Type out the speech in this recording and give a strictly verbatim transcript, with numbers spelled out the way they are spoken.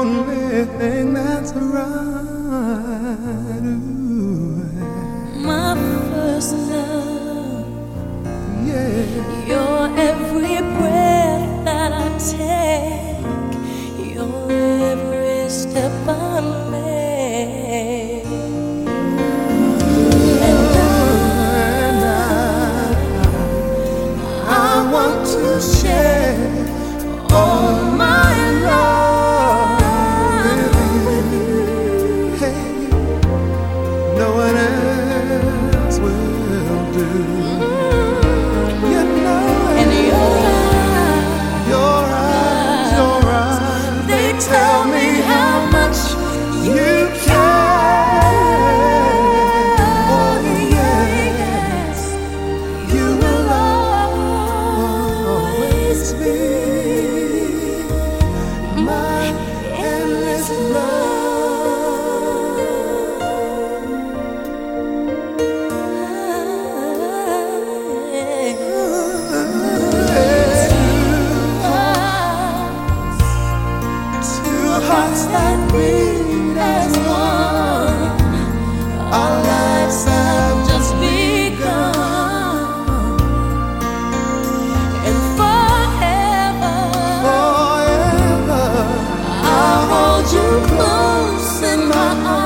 only thing that's right. Ooh. My first love, Yeah. your every breath that I take, your every step I make. And I, I want to share all my love with you. Hey, no one else will do. You know it. and your eyes, Your eyes, your eyes, they tell me how much you care. Oh yes, you will always be my endless Two hearts that beat as one. Our lives have just begun, and forever, forever. I'll hold you close in my arms.